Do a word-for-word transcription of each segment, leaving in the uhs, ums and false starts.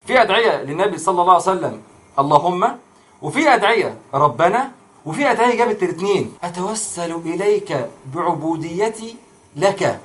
في أدعية للنبي صلى الله عليه وسلم اللهم، وفي أدعية ربنا، وفي أدعية جابت الاثنين أتوسل إليك بعبوديتي لك.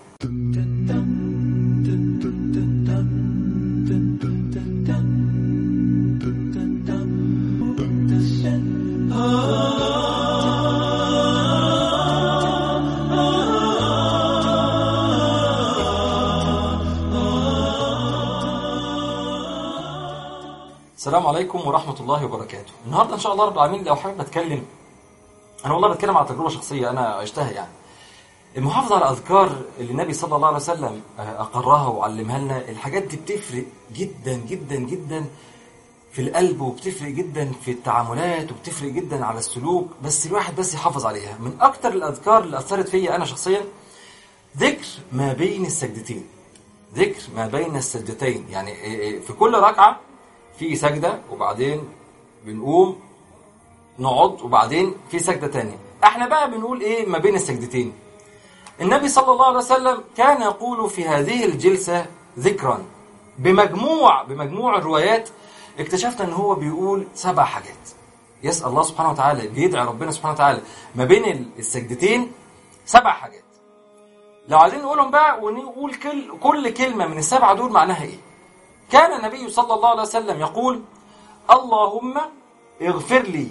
السلام عليكم ورحمة الله وبركاته. النهاردة إن شاء الله رب العالمين لو حابب أتكلم، أنا والله بتكلم على تجربة شخصية أنا عشتها، يعني المحافظة على الأذكار اللي النبي صلى الله عليه وسلم أقرها وعلمها لنا. الحاجات دي بتفرق جدا جدا جدا في القلب، وبتفرق جدا في التعاملات، وبتفرق جدا على السلوك، بس الواحد بس يحافظ عليها. من أكتر الأذكار اللي أثرت فيا أنا شخصيا ذكر ما بين السجدتين، ذكر ما بين السجدتين. يعني في كل ركعة في سجدة وبعدين بنقوم نقعد وبعدين في سجدة تانية. احنا بقى بنقول ايه ما بين السجدتين؟ النبي صلى الله عليه وسلم كان يقول في هذه الجلسة ذكرا. بمجموع بمجموع الروايات اكتشفت ان هو بيقول سبع حاجات يسأل الله سبحانه وتعالى، بيدعي ربنا سبحانه وتعالى ما بين السجدتين سبع حاجات. لو عايزين نقولهم بقى ونقول كل, كل كلمة من السبعة دول معناها ايه. كان النبي صلى الله عليه وسلم يقول اللهم اغفر لي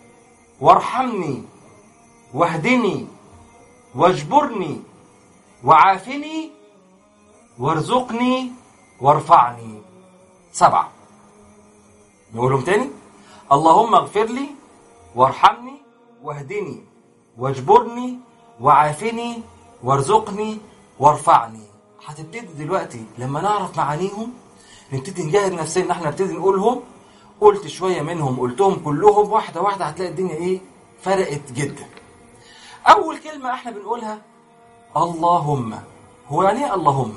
وارحمني واهدني واجبرني وعافني وارزقني وارفعني. سبعة. نقولهم تاني: اللهم اغفر لي وارحمني واهدني واجبرني وعافني وارزقني وارفعني. هتبتدي دلوقتي لما نعرف معانيهم نبتدي نجاهد نفسنا ان احنا نبتدي نقولهم. قلت شوية منهم، قلتهم كلهم واحدة واحدة، هتلاقي الدنيا ايه فرقت جدا. اول كلمة احنا بنقولها اللهم. هو يعني ايه اللهم؟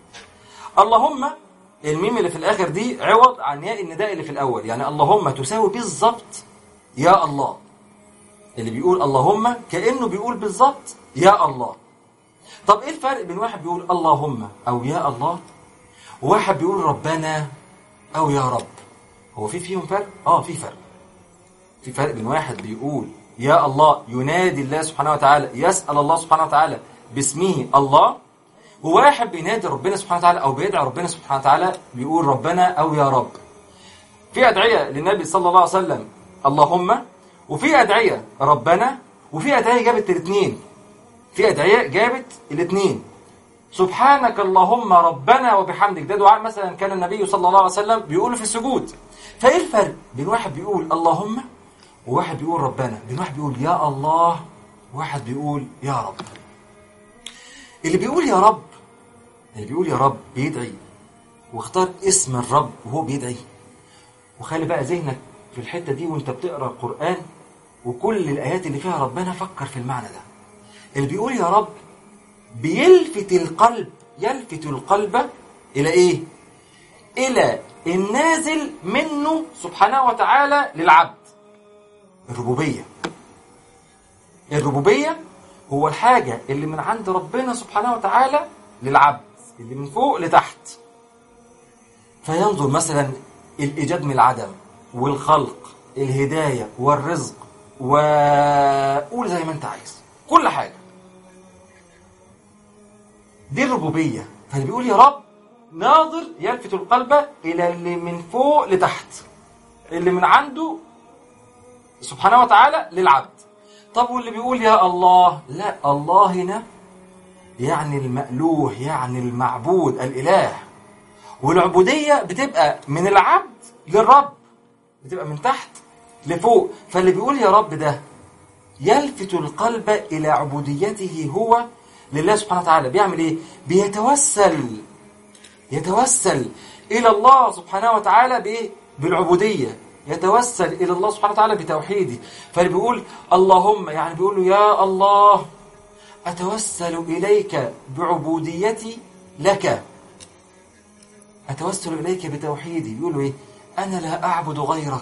اللهم الميم اللي في الاخر دي عوض عن ياء النداء اللي في الاول، يعني اللهم تساوي بالظبط يا الله. اللي بيقول اللهم كأنه بيقول بالظبط يا الله. طب ايه الفرق بين واحد بيقول اللهم او يا الله وواحد بيقول ربنا او يا رب؟ هو في فيهم فرق؟ اه في فرق. في فرق بين واحد بيقول يا الله ينادي الله سبحانه وتعالى، يسأل الله سبحانه وتعالى باسمه الله، وواحد بينادي ربنا سبحانه وتعالى او بيدعي ربنا سبحانه وتعالى بيقول ربنا او يا رب. في أدعية للنبي صلى الله عليه وسلم اللهم، وفي أدعية ربنا، وفي أدعية جابت الاثنين. في أدعية جابت الاثنين. سبحانك اللهم ربنا وبحمدك، ده دعاء مثلا كان النبي صلى الله عليه وسلم بيقوله في السجود. فايه الفرق بين واحد بيقول اللهم وواحد بيقول ربنا؟ بين واحد بيقول يا الله وواحد بيقول يا رب. اللي بيقول يا رب اللي بيقول يا رب بيدعي واختار اسم الرب وهو بيدعي. وخلي بقى ذهنك في الحتة دي وانت بتقرأ القرآن وكل الآيات اللي فيها ربنا، فكر في المعنى ده. اللي بيقول يا رب بيلفت القلب يلفت القلب إلى إيه؟ إلى النازل منه سبحانه وتعالى للعبد. الربوبية. الربوبية هو الحاجة اللي من عند ربنا سبحانه وتعالى للعبد، اللي من فوق لتحت. فينظر مثلا الإيجاد من العدم، والخلق، الهداية والرزق، وقول زي ما انت عايز كل حاجة. دي الربوبية. فاللي بيقول يا رب ناظر يلفت القلب إلى اللي من فوق لتحت، اللي من عنده سبحانه وتعالى للعبد. طب واللي بيقول يا الله؟ لا، الله هنا يعني المألوه، يعني المعبود، الإله. والعبودية بتبقى من العبد للرب، بتبقى من تحت لفوق. فاللي بيقول يا رب ده يلفت القلب إلى عبوديته هو لله سبحانه وتعالى. بيعمل ايه؟ بيتوسل يتوسل إلى الله سبحانه وتعالى بايه؟ بالعبودية. يتوسل إلى الله سبحانه وتعالى بتوحيده. فاللي بيقول اللهم يعني بيقول له يا الله أتوسل إليك بعبوديتي لك، أتوسل إليك بتوحيدي. بيقول له ايه؟ أنا لا أعبد غيرك،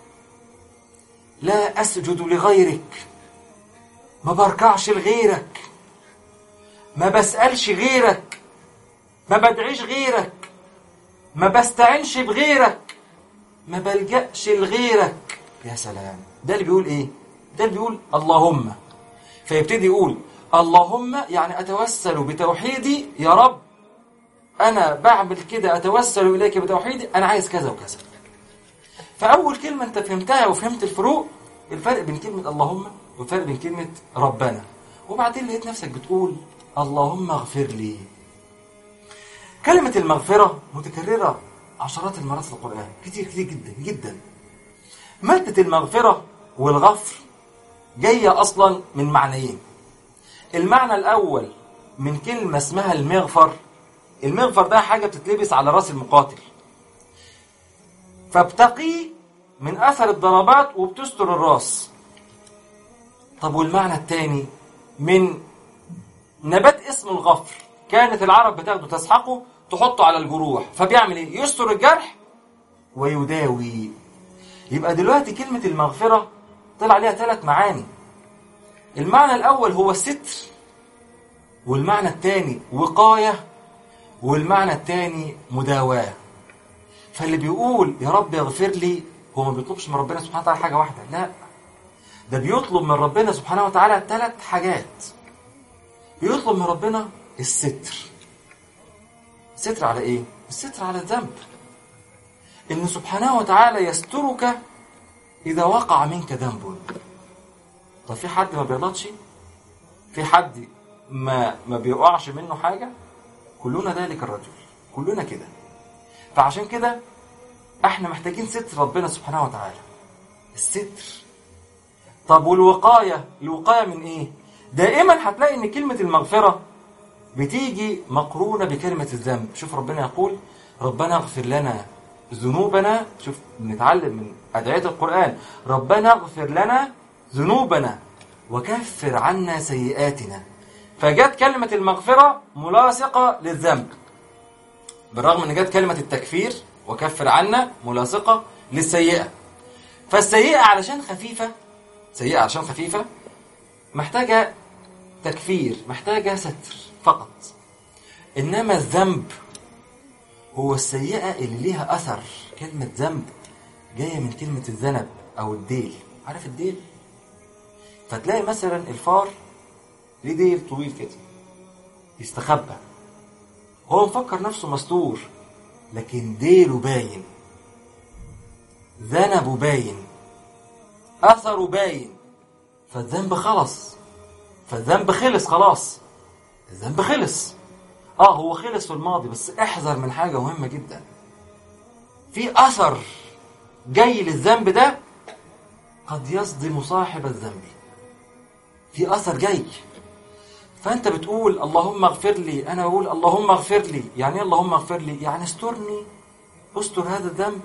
لا أسجد لغيرك، ما بركعش لغيرك، ما بسألش غيرك، ما بدعيش غيرك، ما بستعنش بغيرك، ما بلجأش لغيرك. يا سلام، ده اللي بيقول ايه؟ ده اللي بيقول اللهم. فيبتدي يقول اللهم يعني أتوسل بتوحيدي يا رب، أنا بعمل كده، أتوسل إليك بتوحيدي، أنا عايز كذا وكذا. فأول كلمة أنت فهمتها وفهمت الفروق، الفرق بين كلمة اللهم والفرق بين كلمة ربنا. وبعدين لقيت نفسك بتقول اللهم اغفر لي. كلمة المغفرة متكررة عشرات المرات في القرآن، كتير كتير جدا جدا. مادة المغفرة والغفر جاية أصلا من معنيين. المعنى الأول من كلمة اسمها المغفر. المغفر ده حاجة بتتلبس على راس المقاتل، فبتقي من أثر الضربات وبتستر الراس. طب والمعنى الثاني من نبات اسمه الغفر، كانت العرب بتاخده تسحقه تحطه على الجروح، فبيعمل ايه؟ يستر الجرح ويداوي. يبقى دلوقتي كلمة المغفرة طلع عليها ثلاث معاني. المعنى الأول هو الستر، والمعنى الثاني وقاية، والمعنى الثاني مداواة. فاللي بيقول يا رب اغفر لي هو ما بيطلبش من ربنا سبحانه وتعالى حاجة واحدة، لا، ده بيطلب من ربنا سبحانه وتعالى ثلاث حاجات. بيطلب من ربنا الستر. الستر على ايه؟ الستر على الذنب، إن سبحانه وتعالى يسترك إذا وقع منك ذنب. طب في حد ما بيغلطش؟ في حد ما ما بيقعش منه حاجة؟ كلنا ذلك الرجل، كلنا كده. فعشان كده احنا محتاجين ستر ربنا سبحانه وتعالى، الستر. طب والوقاية، الوقاية من ايه؟ دائما هتلاقي ان كلمة المغفرة بتيجي مقرونة بكلمة الذنب. شوف ربنا يقول ربنا اغفر لنا ذنوبنا. شوف بنتعلم من أدعية القرآن، ربنا اغفر لنا ذنوبنا وكفر عنا سيئاتنا. فجت كلمة المغفرة ملاصقة للذنب، بالرغم ان جت كلمة التكفير وكفر عنا ملاصقة للسيئة. فالسيئة علشان خفيفة، سيئة علشان خفيفة محتاجة تكفير، محتاجة ستر فقط. إنما الذنب هو السيئة اللي ليها أثر. كلمة ذنب جاية من كلمة الذنب أو الديل. عارف الديل؟ فتلاقي مثلا الفار ليه ديل طويل كده يستخبى، هو مفكر نفسه مستور، لكن ديله باين، ذنبه باين، أثره باين. فالذنب خلص، فالذنب خلص خلاص، الذنب خلص. اه هو خلص في الماضي، بس احذر من حاجة مهمة جدا، في أثر جاي للذنب ده قد يصدم صاحب الذنب، في أثر جاي. فأنت بتقول اللهم اغفر لي، أنا بقول اللهم اغفر لي. يعني ايه اللهم اغفر لي؟ يعني استرني، استر هذا الذنب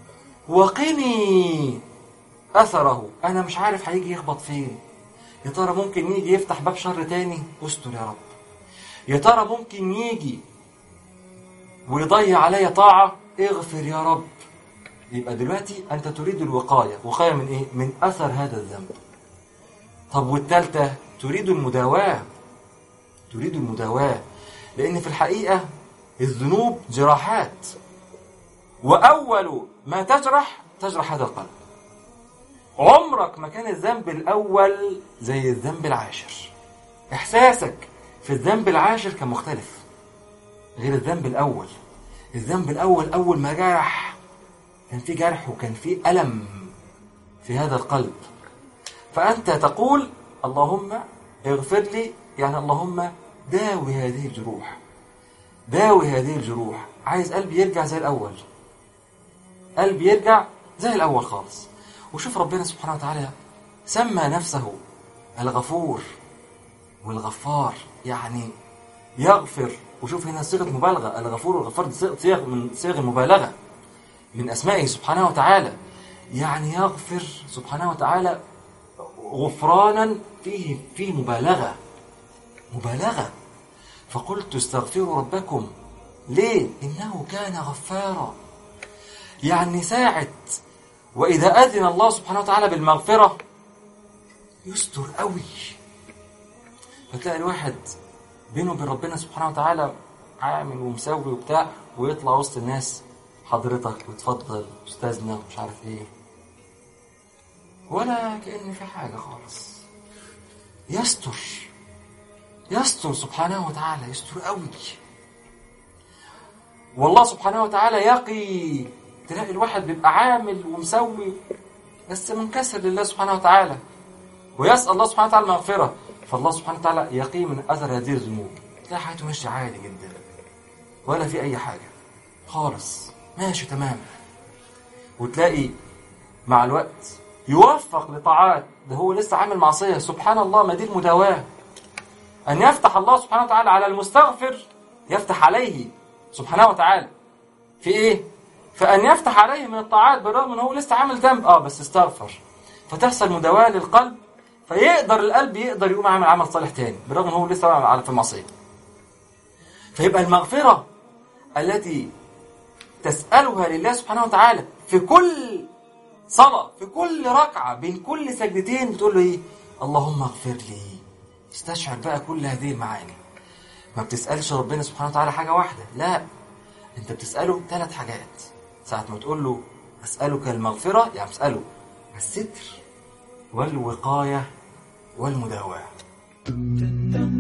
وقني أثره. أنا مش عارف هيجي يخبط فين، يا ترى ممكن يجي يفتح باب شر تاني، استر يا رب. يا ترى ممكن يجي ويضيع علي طاعة، اغفر يا رب. يبقى دلوقتي أنت تريد الوقاية. وقاية من إيه؟ من أثر هذا الذنب. طب والثالثة تريد المداواة، تريد المداواة، لأن في الحقيقة الذنوب جراحات، وأول ما تجرح تجرح هذا القلب. عمرك ما كان الذنب الأول زي الذنب العاشر. إحساسك في الذنب العاشر كان مختلف غير الذنب الأول. الذنب الأول أول ما جرح كان في جرح وكان في ألم في هذا القلب. فأنت تقول اللهم اغفر لي، يعني اللهم داوي هذه الجروح، داوي هذه الجروح. عايز قلبي يرجع زي الأول، قلبي يرجع زي الأول خالص. وشوف ربنا سبحانه وتعالى سمى نفسه الغفور والغفار، يعني يغفر. وشوف هنا صيغة مبالغة، الغفور والغفار دي صيغ من صيغ المبالغة من أسمائه سبحانه وتعالى. يعني يغفر سبحانه وتعالى غفرانا فيه فيه مبالغة، مبالغة. فقلت استغفروا ربكم، ليه؟ إنه كان غفارا. يعني ساعة وإذا أذن الله سبحانه وتعالى بالمغفرة يستر قوي. فتلاقي الواحد بينه وبين ربنا سبحانه وتعالى عامل ومسوي وبتاع، ويطلع وسط الناس حضرتك وتفضل أستاذنا ومش عارف إيه، ولا كأن في حاجة خالص. يستر يستر سبحانه وتعالى، يستر قوي. والله سبحانه وتعالى يقي. تلاقي الواحد بيبقى عامل ومسوي بس منكسر لله سبحانه وتعالى، ويسأل الله سبحانه وتعالى المغفرة، فالله سبحانه وتعالى يقي من أثر هذه الذنوب. تلاقي حياته ماشية عادي جدا، ولا في أي حاجة خالص، ماشي تمام. وتلاقي مع الوقت يوفق لطاعات، ده هو لسه عامل معصية. سبحان الله، ما دي المداواة، أن يفتح الله سبحانه وتعالى على المستغفر، يفتح عليه سبحانه وتعالى في إيه؟ فأن يفتح عليه من الطاعات بالرغم أنه هو لسه عامل ذنب، آه بس استغفر، فتحصل مداواة للقلب، فيقدر القلب يقدر يقوم عامل عمل صالح تاني بالرغم أنه هو لسه عامل في المعصية. فيبقى المغفرة التي تسألها لله سبحانه وتعالى في كل صلاة، في كل ركعة، بين كل سجدتين بتقول له إيه؟ اللهم اغفر لي. استشعر بقى كل هذه المعاني. ما بتسألش ربنا سبحانه وتعالى حاجة واحدة، لا، انت بتسأله ثلاث حاجات. ساعة ما تقول له أسألك المغفرة، يعني بتسأله الستر والوقاية والمداواة.